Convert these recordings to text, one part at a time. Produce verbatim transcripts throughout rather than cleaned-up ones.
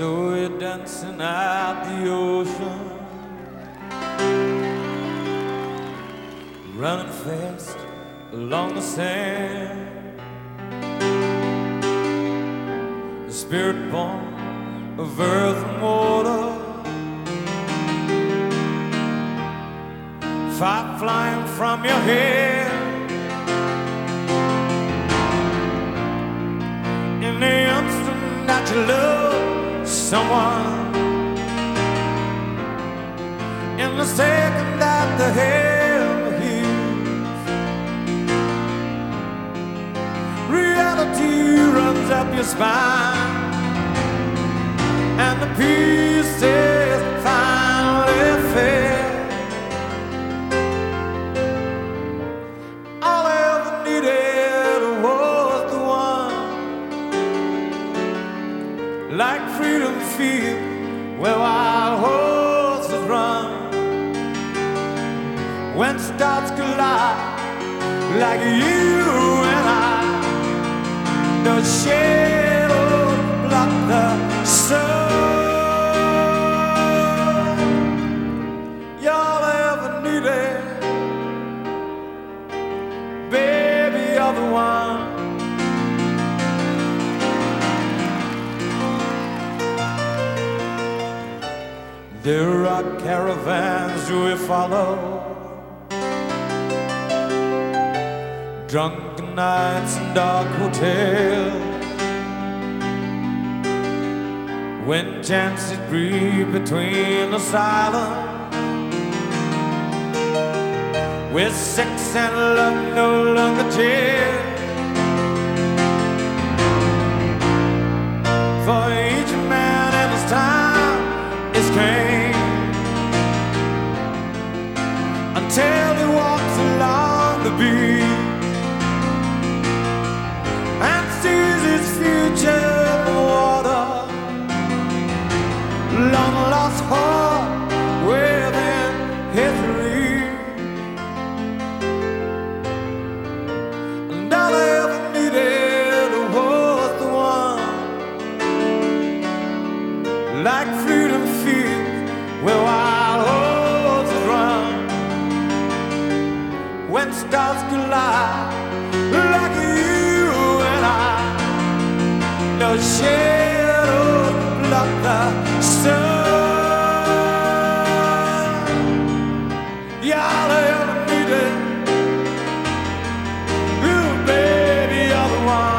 So we're dancing at the ocean, running fast along the sand. The spirit born of earth and water, fire flying from your head. In the instant that you love someone, in the second that the hand heals, reality runs up your spine, and the pieces finally fell. All I ever needed was the one, like freedom field where wild horses run. When stars collide, like you and I, the shadows block the sun. You're all I ever needed, baby, you're the one. There are caravans we follow, drunken nights and dark hotels, when chances breathe between the silence, where sex and love no longer jail. For each man and his time is came, until he walks along the beach and sees his future in the water, long lost heart within his reach. And all I ever needed was the one, like freedom fields where wild horses run. When stars collide, like you and I, no shadows block the sun. Yeah, all I ever needed, ooh, baby, you're the one.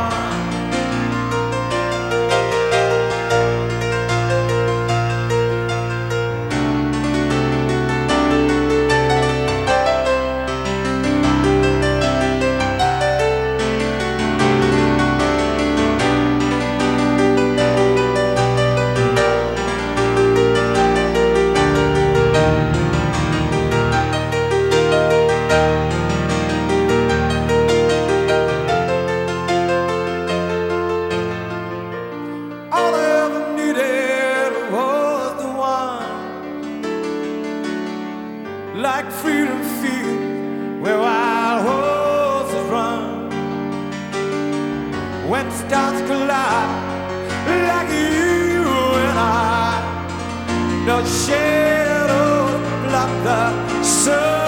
All I ever needed was the one, like freedom field where wild horses run. When stars collide, like you and I, no shadows block the sun.